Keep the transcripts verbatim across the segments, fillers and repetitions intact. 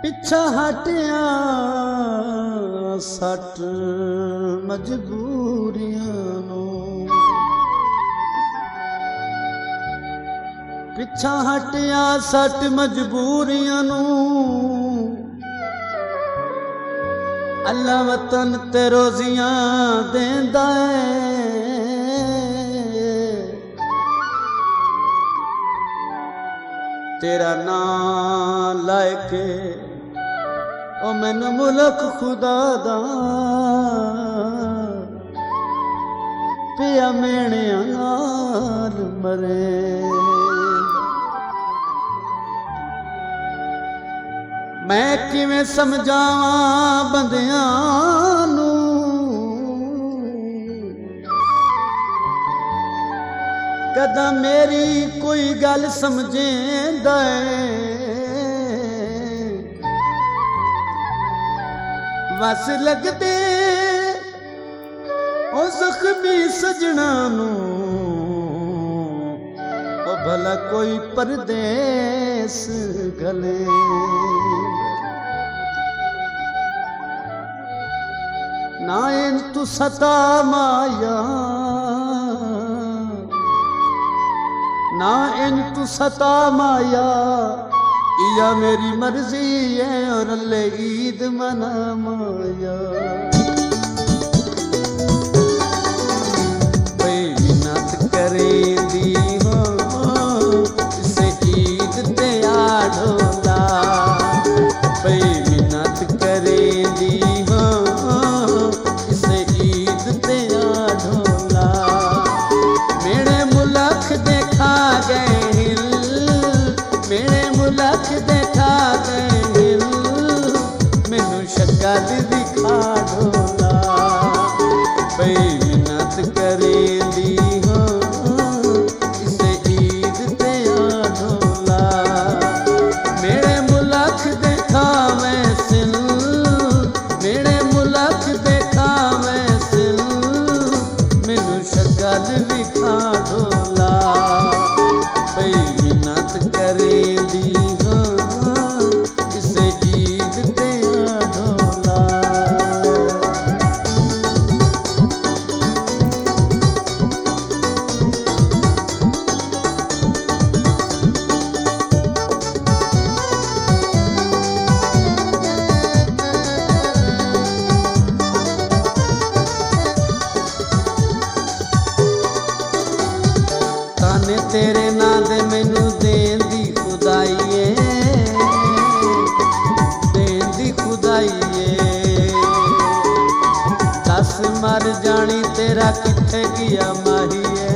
पिछा हटिया सट मजबूरियां नू, पिछा हटिया सट मजबूरियां नू। अल्लाह वतन ते रोजियां देंदा है, तेरा नाम लाके ओ मैनू मुल्क खुदा दा पिया मेणिया नाल मरे। मैं किवें समझावां बंदियां नू, कदा मेरी कोई गल समझेंदा है। वस लगदे ओ जख्मी सजना नू, ओ भला कोई परदेस गले। ना इन तू सता माया, ना इन तू सता माया, या मेरी मर्जी है और अल्ले ईद मना माया। भाई मिन्नत करे दी हो इसे ईद ते आढ़ोला, भाई मिन्नत करे दी हो इसे ईद ते आढ़ोला। मेरे मुल्क देखा गए हिल, मेरे मुल्क देखा गए हिल, मैनू शक्ल दिखा ढोला। भाई मिन्नत करे दी हो इसे ईद ते आढ़ोला। मेरे मुल्क देखा मैं सिल, मेरे मुल्क देखा मैं सिल, मैनू शक्ल दिखा ढोला। भाई मिन्नत करे दी हो इसे ईद ते आढ़ोला। ताने तेरे नां दे मैनू देन दी खुदाई है, देन दी खुदाई है। दस मर जानी तेरा किथे किया माही है,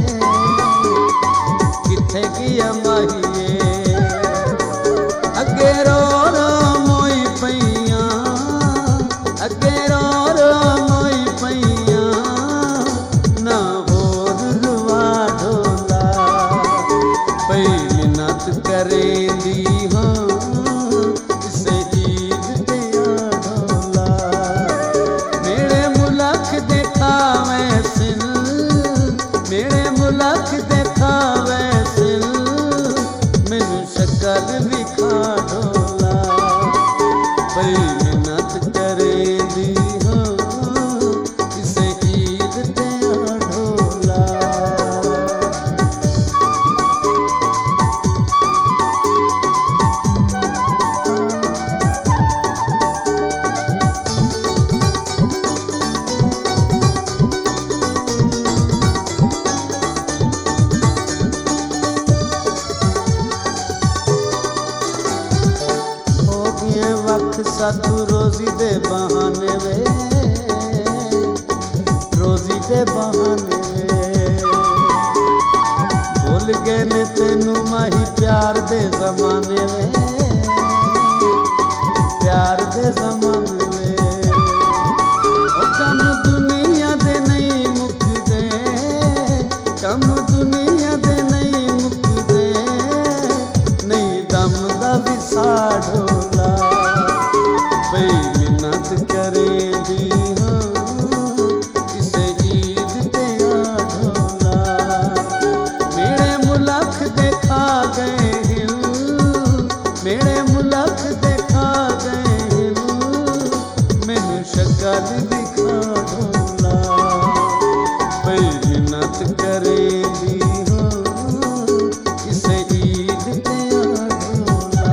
किथे किया माही है। अगे रो रो मोई पईयां, अगे रो रो मोई पईयां, ना होर रुवा ढोला। भाई मिन्नत करे दी हो इसे ईद ते आढ़ोला। मेरे मुल्क देखा मैं सिल, मेरे मुल्क देखा मैं सिल, मैनू शक्ल दिखा ढोला। भाई मिन्नत करे दी हो इसे ईद ते आढ़ोला। साधु रोजी दे बहाने वे, रोजी दे बहाने वे। भूल गए ने तेनू माही प्यार दे जमाने वे, प्यार दे जमाने वे। ओ कम दुनिया दे नहीं मुकदे, कम दुनिया दे नहीं मुकदे, नहीं दम दा विसा ढोला। भाई मिन्नत करे दी हो इसे ईद ते आढ़ोला। मेरे मुल्क देखा गए हिल, मेरे मुल्क देखा गल दिखा ढोला बई मिन्नत करेंदी हो इसे ईद ते आ ढोला।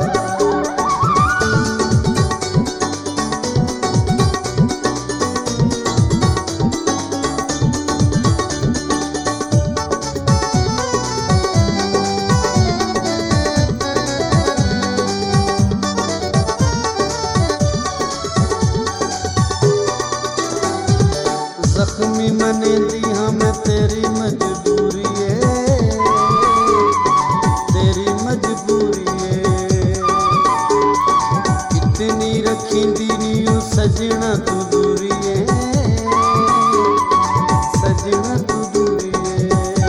जख्मी मनेंदी हाँ मैं तेरी मजबूरी है, तेरी मजबूरी है। इतनी रखींदी नी सजना तू दूरी है, सजना तू दूरी है।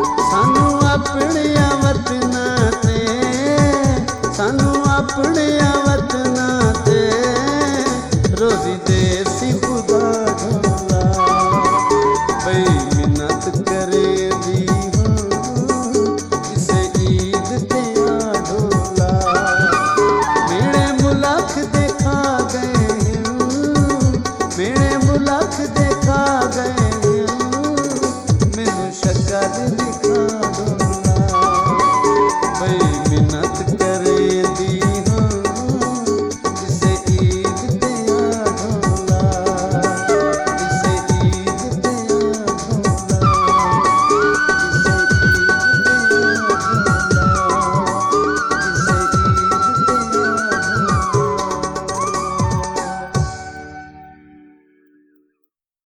सानू अपने वतना ते, सानू अपने